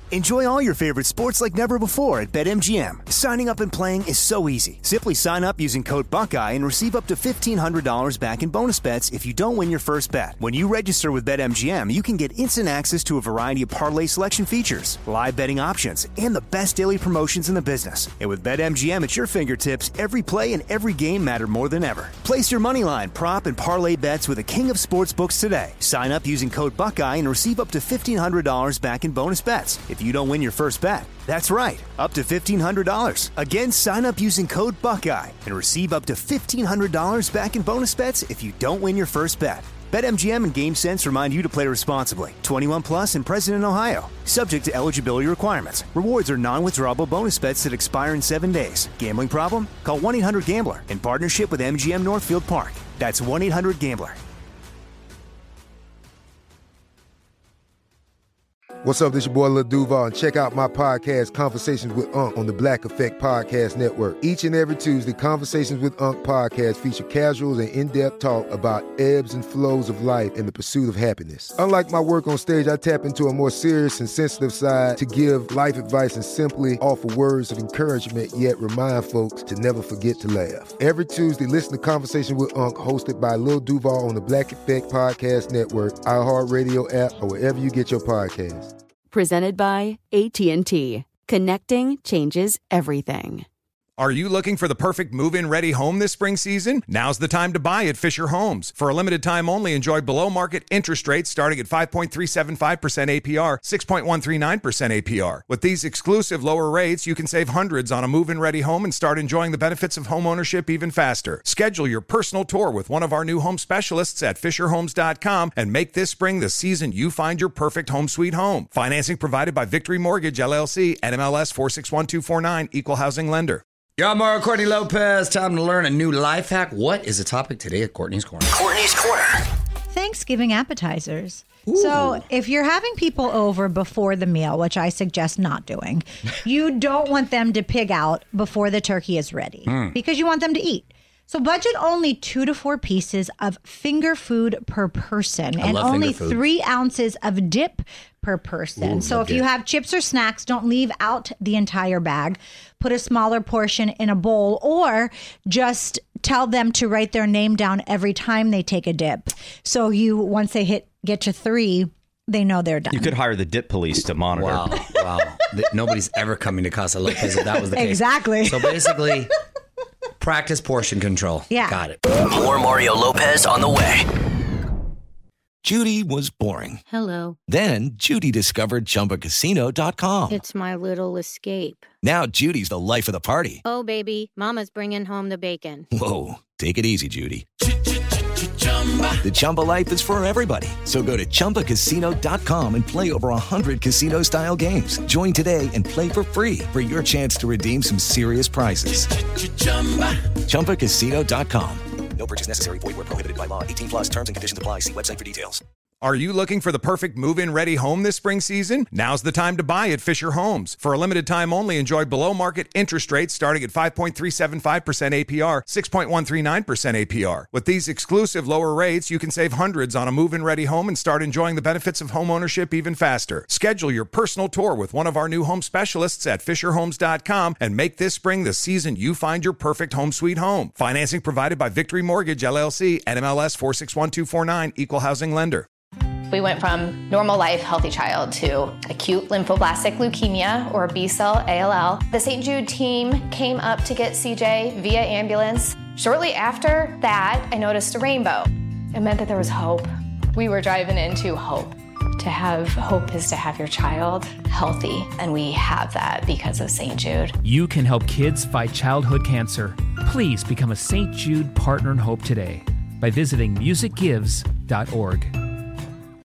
Enjoy all your favorite sports like never before at BetMGM. Signing up and playing is so easy. Simply sign up using code Buckeye and receive up to $1,500 back in bonus bets if you don't win your first bet. When you register with BetMGM, you can get instant access to a variety of parlay selection features, live betting options, and the best daily promotions in the business. And with BetMGM at your fingertips, every play and every game matter more than ever. Place your moneyline, prop, and parlay bets with the king of sportsbooks today. Sign up using code Buckeye and receive up to $1,500 back in bonus bets if you don't win your first bet. That's right, up to $1,500. Again, sign up using code Buckeye and receive up to $1,500 back in bonus bets if you don't win your first bet. BetMGM and GameSense remind you to play responsibly. 21 plus and present in Ohio. Subject to eligibility requirements. Rewards are non-withdrawable bonus bets that expire in 7 days. Gambling problem? Call 1-800-GAMBLER in partnership with MGM Northfield Park. That's 1-800-GAMBLER. What's up, this your boy Lil Duval, and check out my podcast, Conversations with Unc, on the Black Effect Podcast Network. Each and every Tuesday, Conversations with Unc podcast feature casuals and in-depth talk about ebbs and flows of life and the pursuit of happiness. Unlike my work on stage, I tap into a more serious and sensitive side to give life advice and simply offer words of encouragement, yet remind folks to never forget to laugh. Every Tuesday, listen to Conversation with Unc, hosted by Lil Duval on the Black Effect Podcast Network, iHeartRadio app, or wherever you get your podcasts. Presented by AT&T. Connecting changes everything. Are you looking for the perfect move-in ready home this spring season? Now's the time to buy at Fisher Homes. For a limited time only, enjoy below-market interest rates starting at 5.375% APR, 6.139% APR. With these exclusive lower rates, you can save hundreds on a move-in ready home and start enjoying the benefits of home ownership even faster. Schedule your personal tour with one of our new home specialists at FisherHomes.com and make this spring the season you find your perfect home sweet home. Financing provided by Victory Mortgage, LLC, NMLS 461249, Equal Housing Lender. Yo, I'm Mario Courtney Lopez. Time to learn a new life hack. What is the topic today at Courtney's Corner? Courtney's Corner. Thanksgiving appetizers. Ooh. So if you're having people over before the meal, which I suggest not doing, you don't want them to pig out before the turkey is ready because you want them to eat. So budget only 2 to 4 pieces of finger food per person and only 3 ounces of dip per person. So if you have chips or snacks, don't leave out the entire bag. Put a smaller portion in a bowl, or just tell them to write their name down every time they take a dip. So once they get to 3, they know they're done. You could hire the dip police to monitor. Wow. Nobody's ever coming to Casa Lopez if that was the case. Exactly. So basically, practice portion control. Yeah. Got it. More Mario Lopez on the way. Judy was boring. Hello. Then Judy discovered ChumbaCasino.com. It's my little escape. Now Judy's the life of the party. Oh, baby, mama's bringing home the bacon. Whoa, take it easy, Judy. The Chumba life is for everybody. So go to ChumbaCasino.com and play over 100 casino-style games. Join today and play for free for your chance to redeem some serious prizes. ChumbaCasino.com. No purchase necessary. Void where prohibited by law. 18 plus terms and conditions apply. See website for details. Are you looking for the perfect move-in ready home this spring season? Now's the time to buy at Fisher Homes. For a limited time only, enjoy below-market interest rates starting at 5.375% APR, 6.139% APR. With these exclusive lower rates, you can save hundreds on a move-in ready home and start enjoying the benefits of home ownership even faster. Schedule your personal tour with one of our new home specialists at FisherHomes.com and make this spring the season you find your perfect home sweet home. Financing provided by Victory Mortgage, LLC, NMLS 461249, Equal Housing Lender. We went from normal life, healthy child to acute lymphoblastic leukemia, or B-cell ALL. The St. Jude team came up to get CJ via ambulance. Shortly after that, I noticed a rainbow. It meant that there was hope. We were driving into hope. To have hope is to have your child healthy, and we have that because of St. Jude. You can help kids fight childhood cancer. Please become a St. Jude Partner in Hope today by visiting musicgives.org.